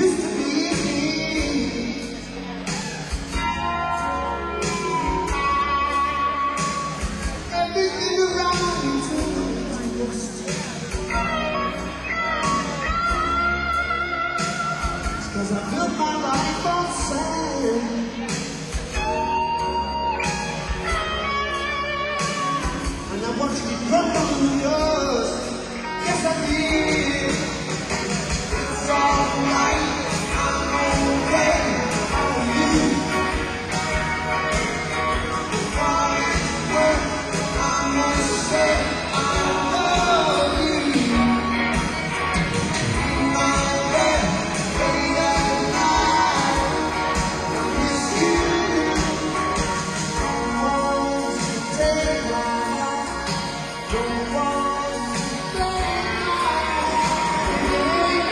used to be. Everything around me turned to dust. 'Cause I built my life on sand. And I want you to crumble yours. Yes, I did. It's alright, I'm okay for you. For all it's worth, I must say I love you. My bed, late at night, I miss you. Don't want to take my heart. Don't want to take my heart.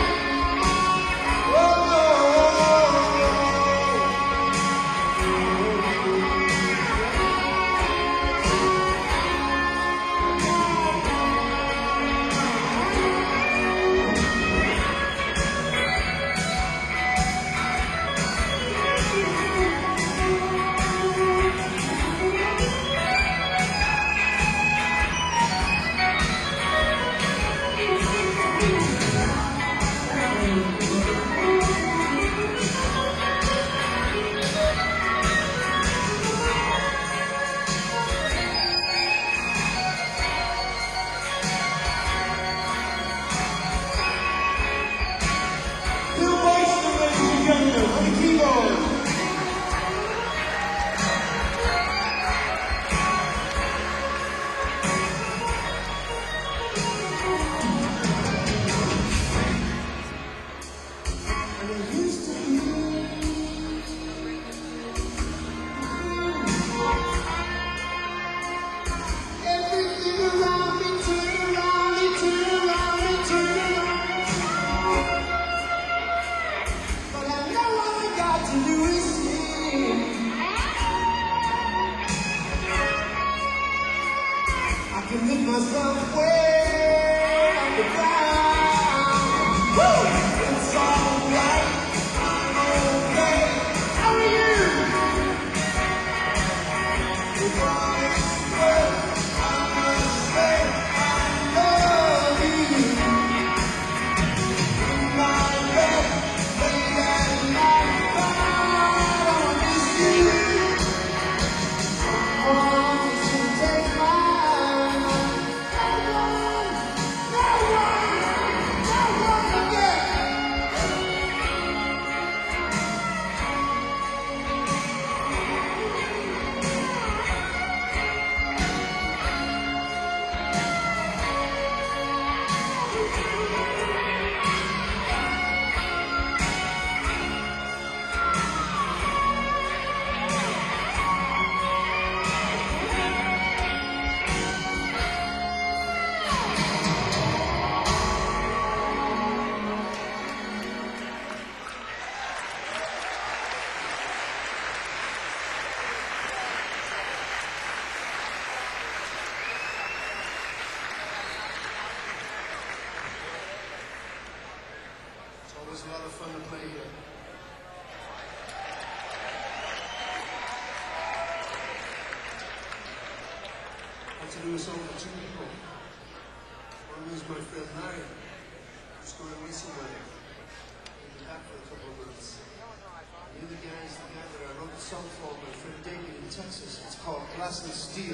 I can lift myself way off the ground. Woo! It's alright, I'm okay. How are you? With all this work, I must say I love you. In my bed, late at night, I miss you. I want to take my It was a lot of fun to play here. I want to do a song for two people. One is my friend Larry, who's going away somewhere. He'll be back for a couple of months. The other guy is the guy that I wrote the song for, my friend David in Texas. It's called Glass and Steel.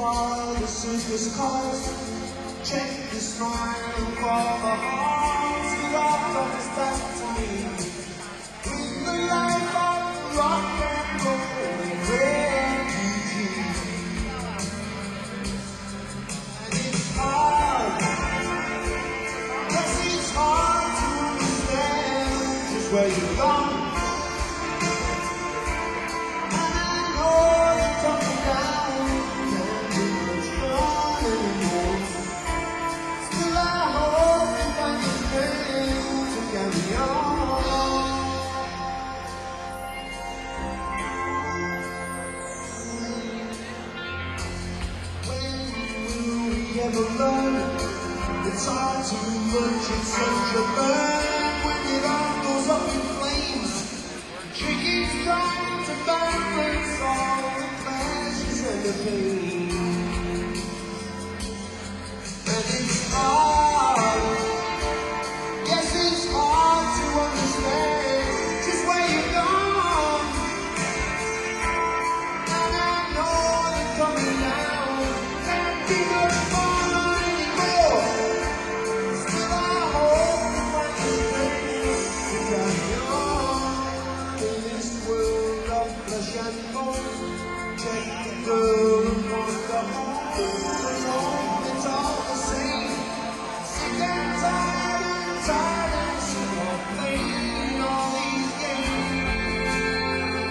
all the circus cars. Check the smile for the hearts that all of us back to me. With the life of rock and roll and refugee. And it's hard, yes it's hard to understand just where you're gone. It's hard to merge it, such a burn when it all goes up in flames. Chickens trying to balance all the pleasures and the pain. And it's hard, yes it's hard to understand just where you're gone. And I know they're coming down, can't be much fun anymore. Still I hope to find the strength to carry on in this world of flesh and bone. Check the girl and want the home alone, it's all the same. Sick and tired and sick of playing all these games.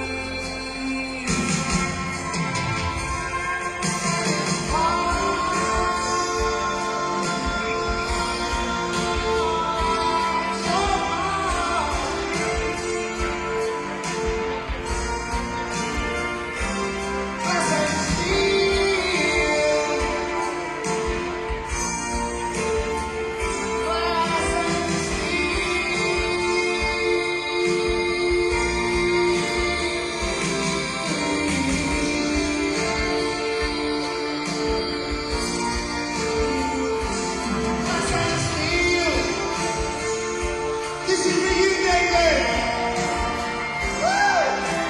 This is for you, David! Woo!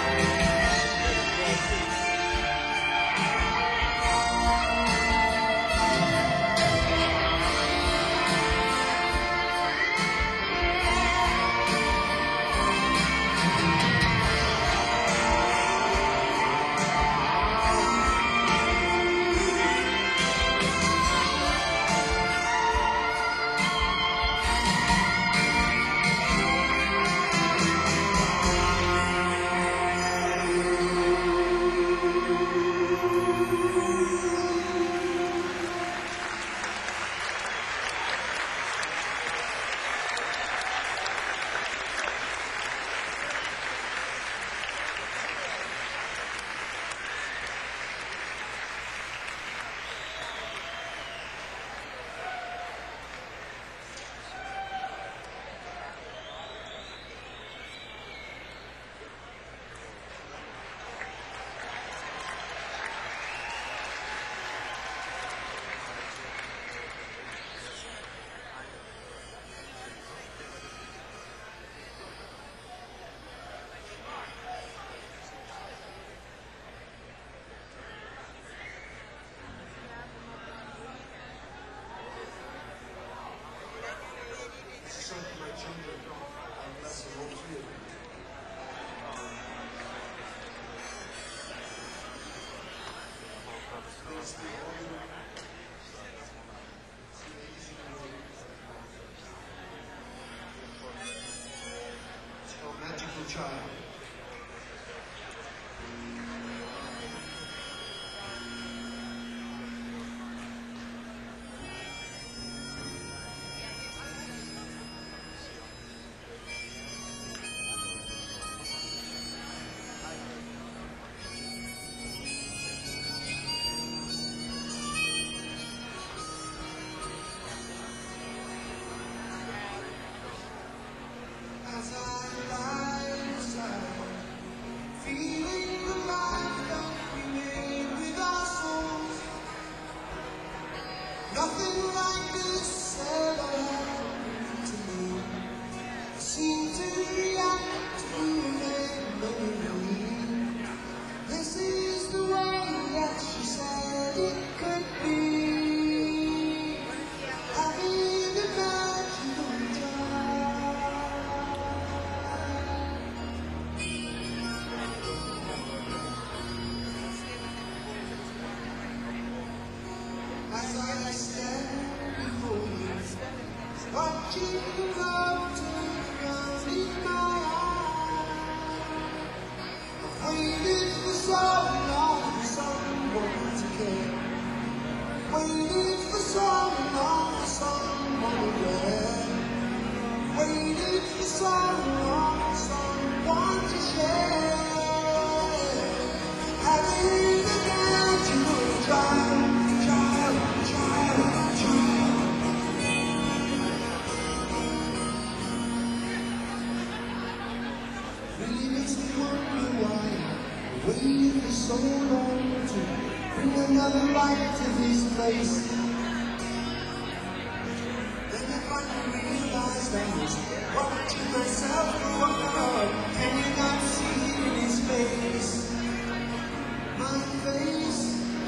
Something my children don't. I'm bless them all three of them. There's the older, it's the easy one. It's called Magical Child. As I lie inside watching the love turn around in my eyes. I've waited for so long for someone to care. Waited for so long for someone to care. Waited for so long for someone to share. Having a natural child. Really makes me wonder why I waited for so long to bring another life to this place. Then I finally realized I was watching myself grow up. Can you not see it in his face? My face.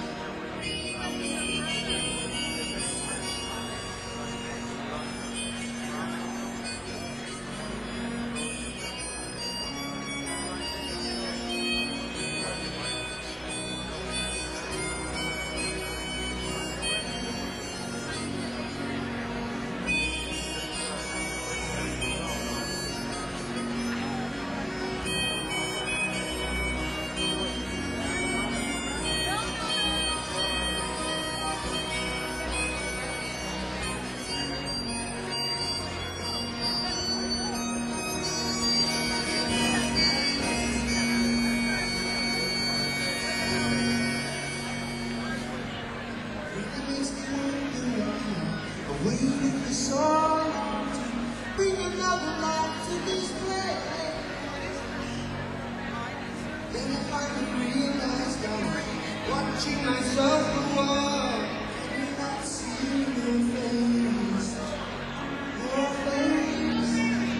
Waited for so long to bring another life to this place. Then I finally realized I was watching myself grow up and not seeing your face, your face.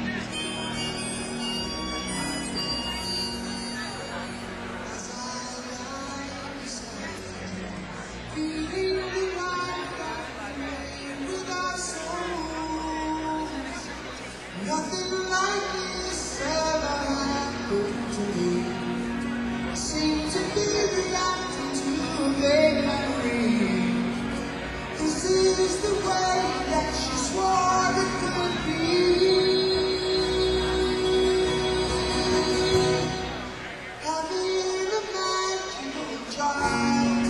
As I lie beside you, feeling the life that remained with our souls. Nothing like this ever happened to me. Seem to be reacting to a vague memory. This is the way that she swore it could be. Having a magical child.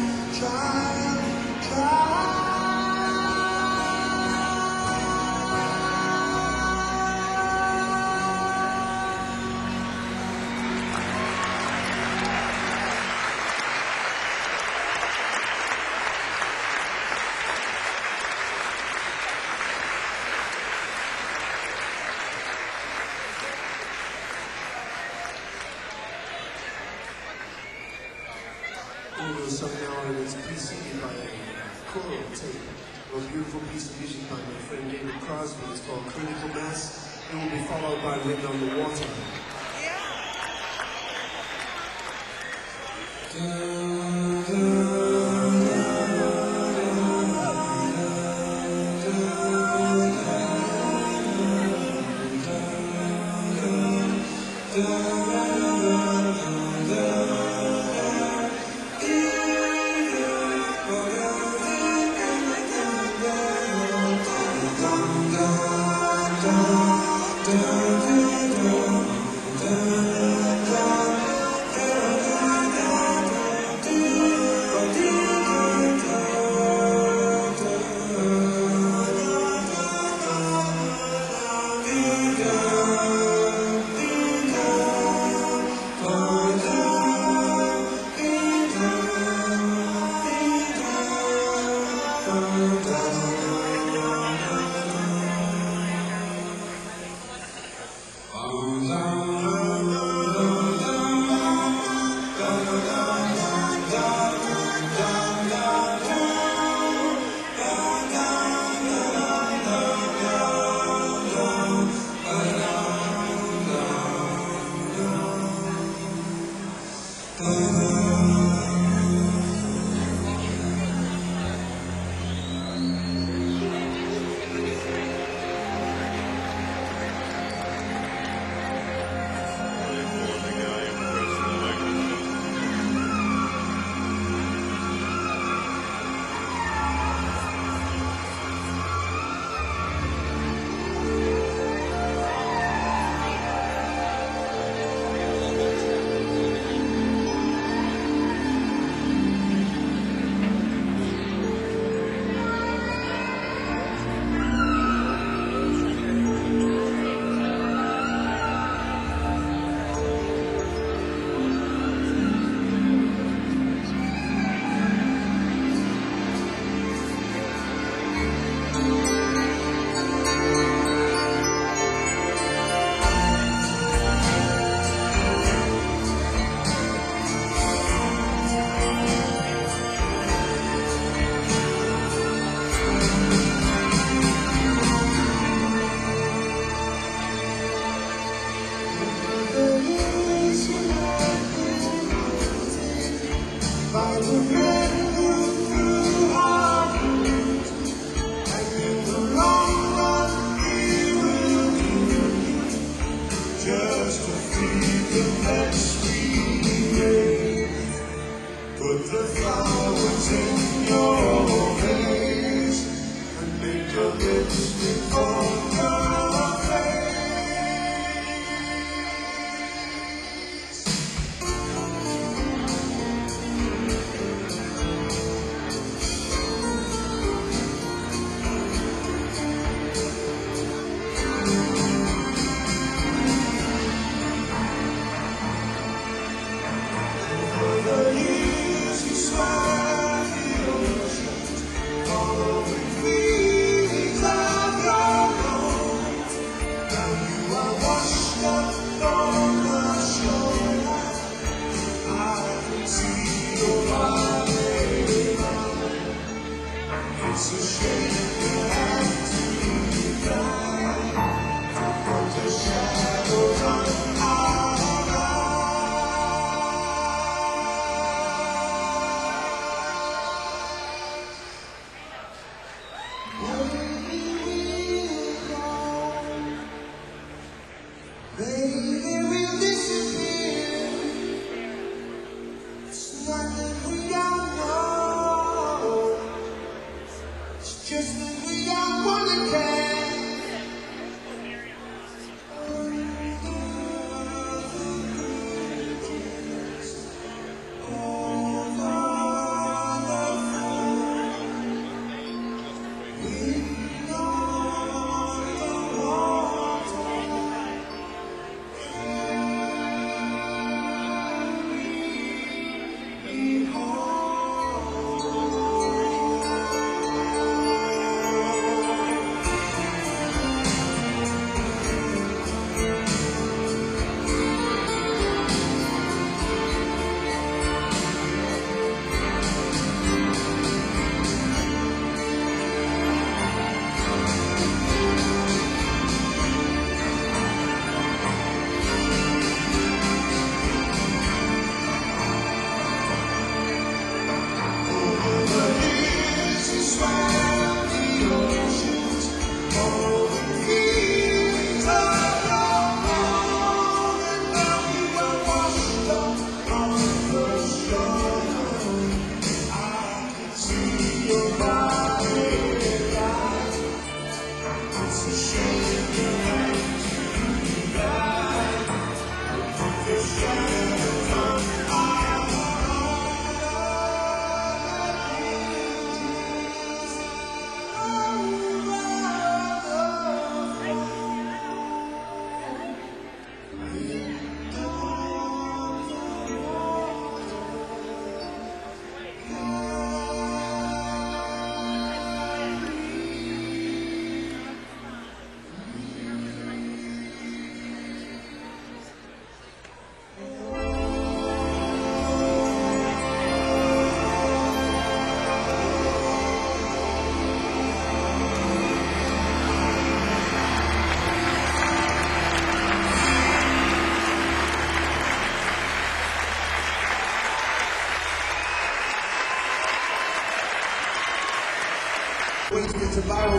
Over some now and it's preceded by a choral tape of a beautiful piece of music by my friend David Crosby. It's called Critical Mass. It will be followed by Wind on the Water.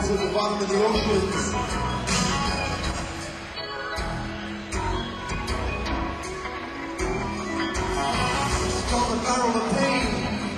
barrels at the bottom of the oceans. It's called the barrel of pain.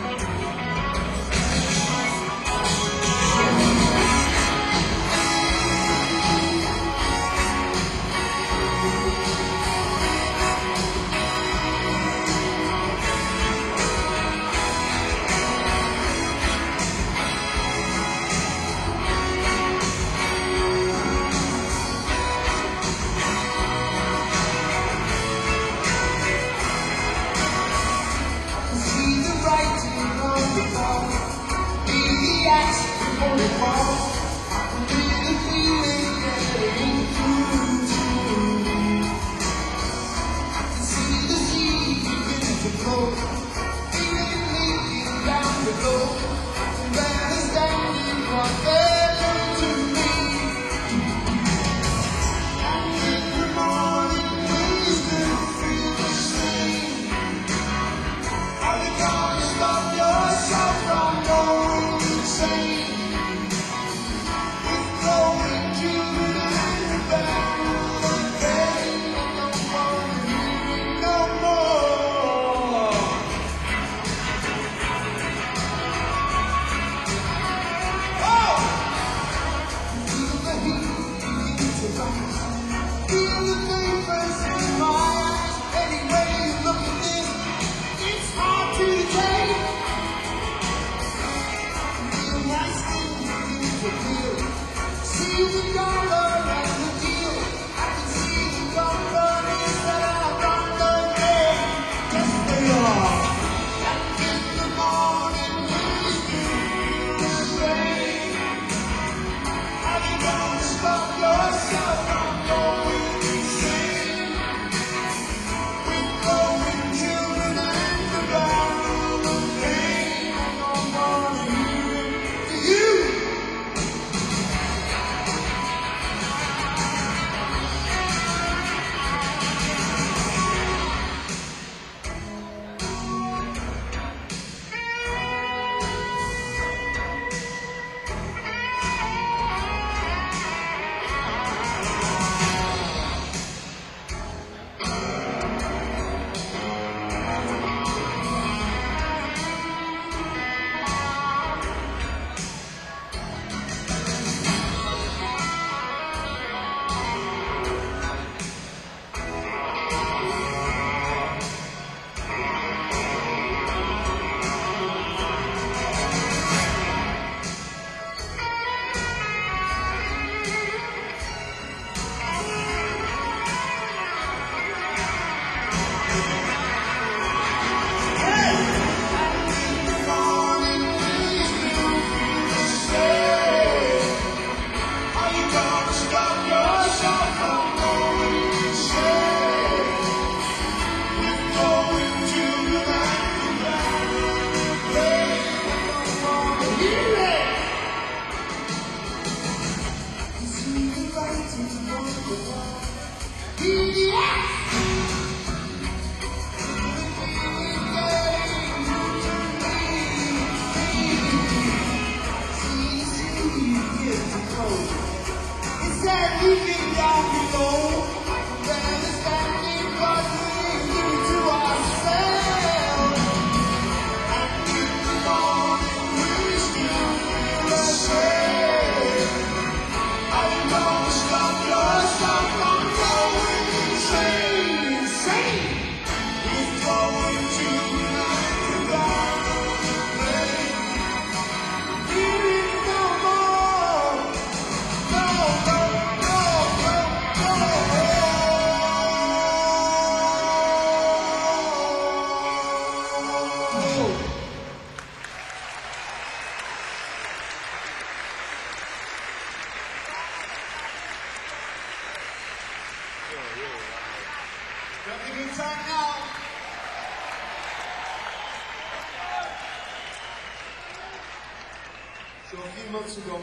So a few months ago,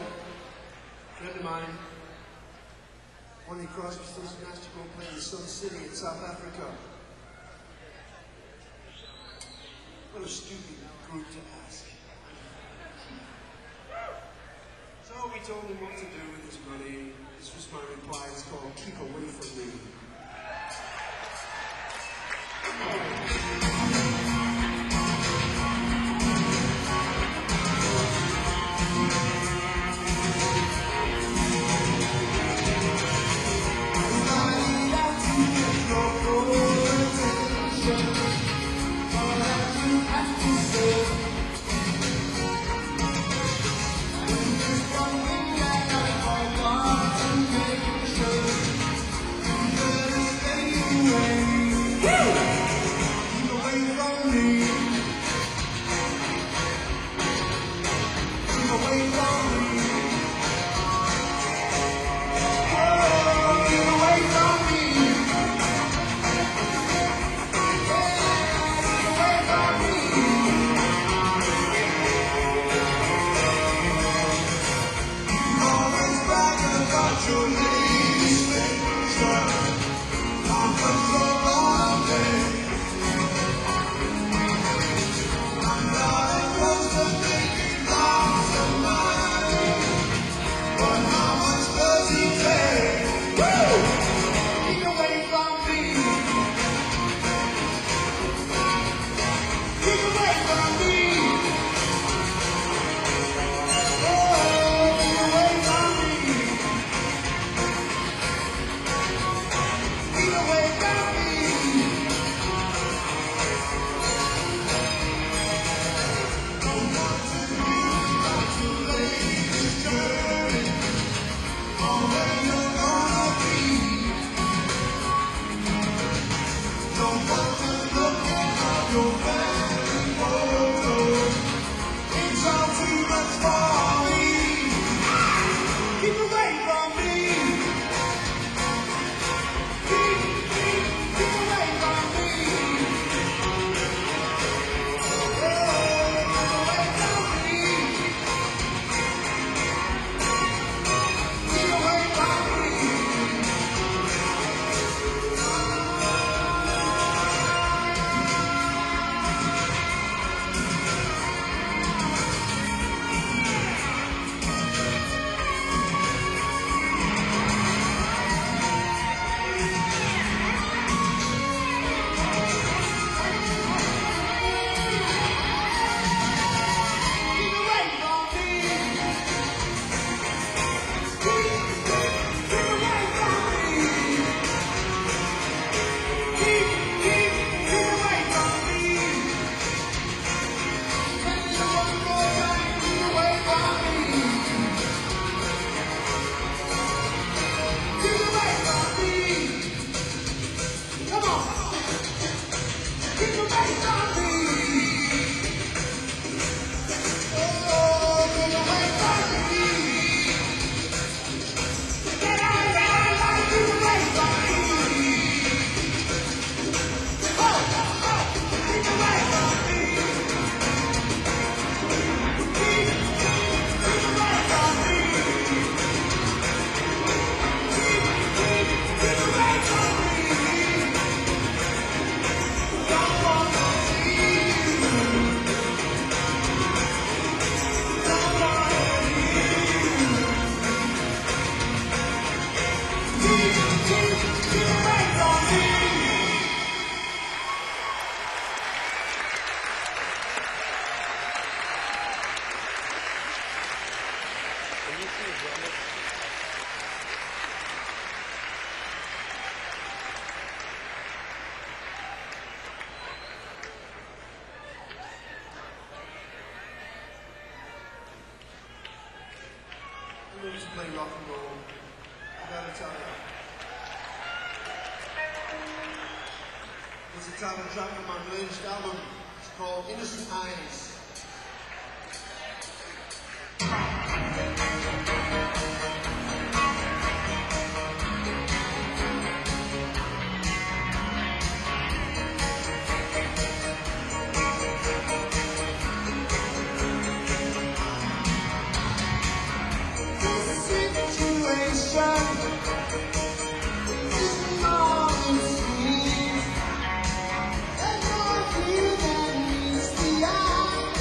a friend of mine, one of the Crosby, Stills and Nash, to go and play in Sun City in South Africa. What a stupid group to ask. So we told him what to do with his money. This was my reply. It's called Keep Away From Me. Just play rock and roll. I gotta tell you. It's the title track of my latest album. It's called Innocent Eyes. More to than meets the eye.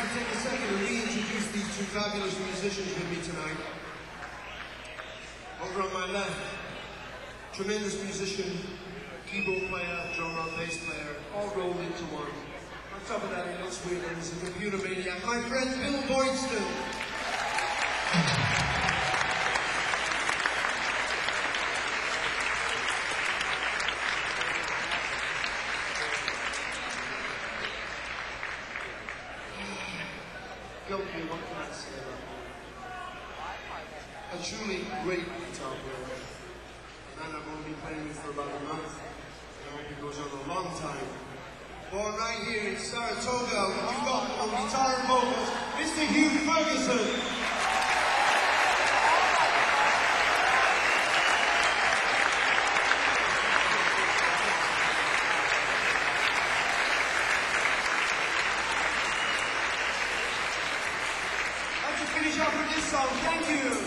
like to take a second to reintroduce these two fabulous musicians with me tonight. Over on my left, tremendous musician, keyboard player, drummer, bass player, all rolled into one. On top of that, he looks weird and he's a computer maniac. My friend Bill Boydston. Okay, what can I say about that? A truly great guitar player. A man I've only been playing with for about a month. I hope he goes on a long time. Born right here in Saratoga, we've got on guitar and vocals, Mr. Hugh Ferguson. Finish off with this song. Thank you.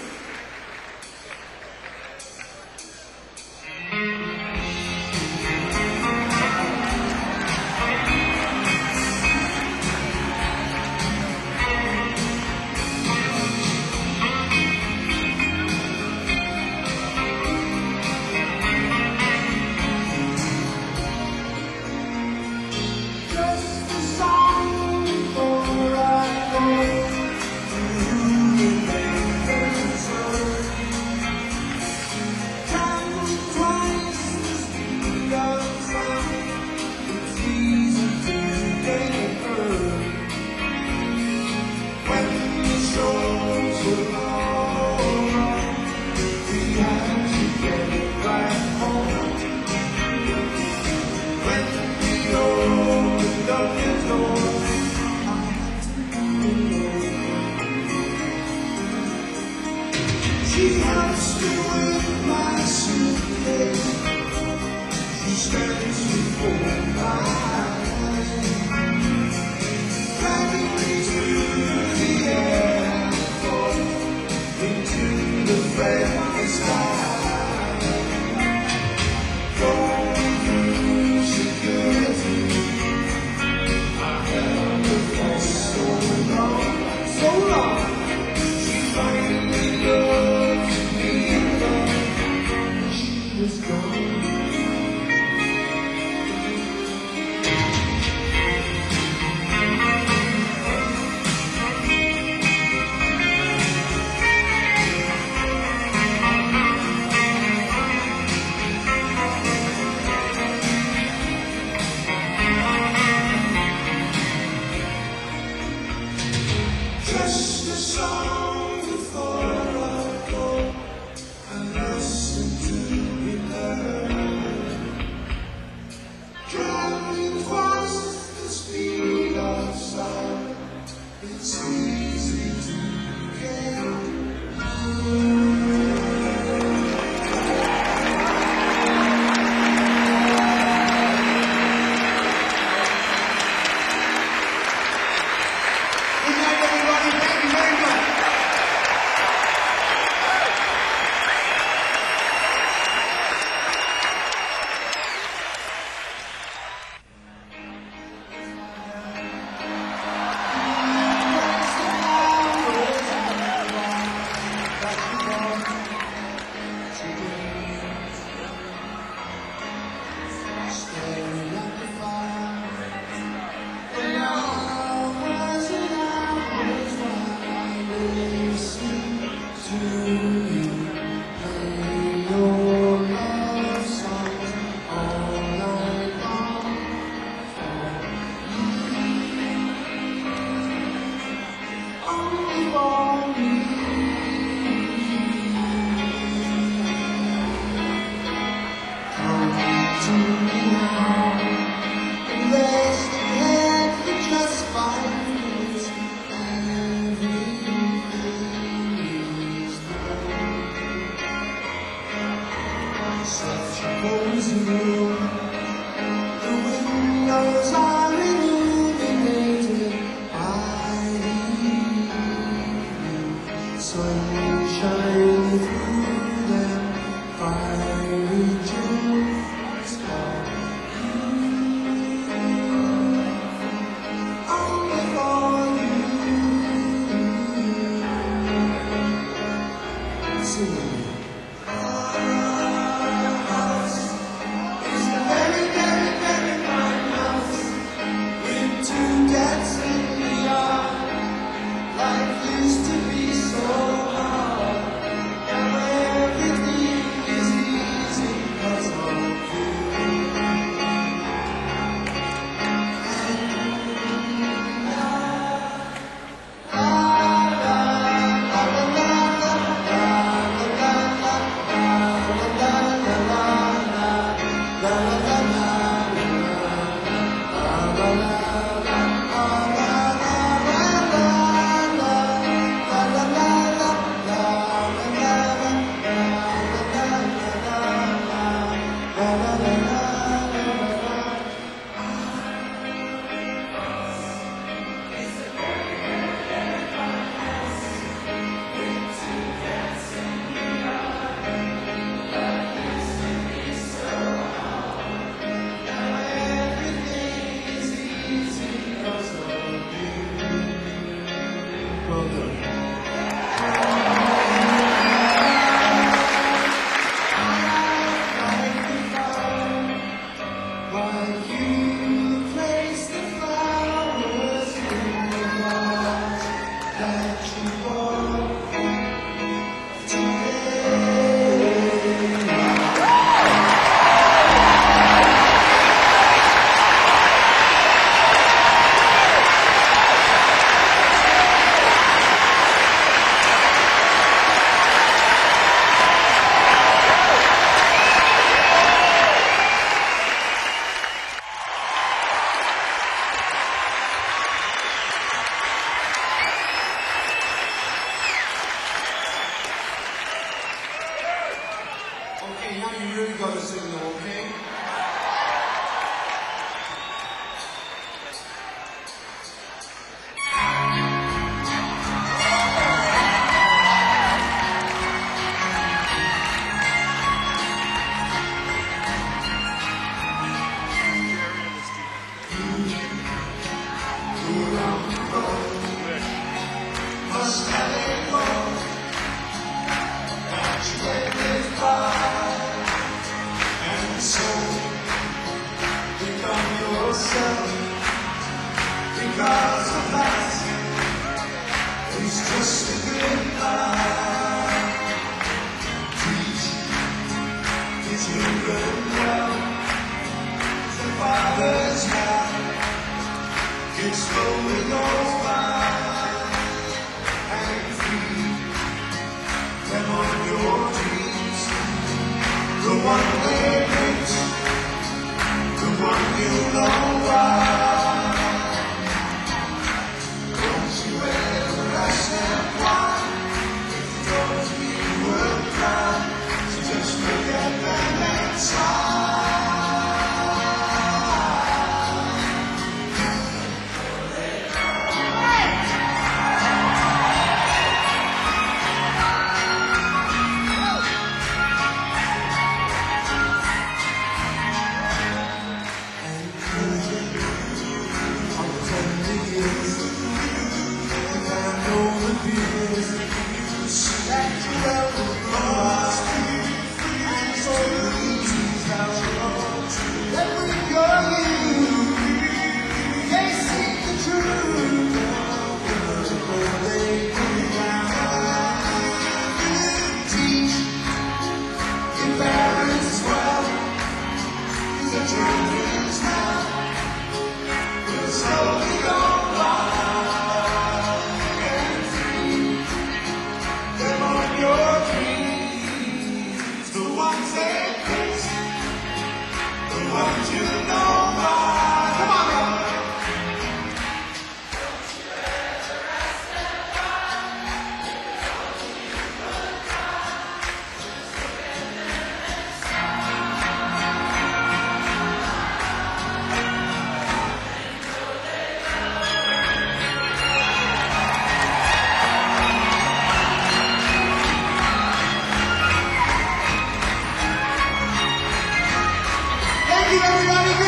She helps me with my suitcase. She stands before my eyes, driving me to the airport, into the friendly sky. Going through security, I held her for so long, so long. She finally loved. Was gone. Okay, now you really gotta sing though, okay? Must have it all that you live by, and so become yourself. Because of that, it's just a goodbye. Treat the children well. The father's hand can slowly go by, and free them on your dreams. The one they meant, the one you know why. Don't you ever ask them why? If you thought you were proud, so just forget them and smile. Thank you, everybody.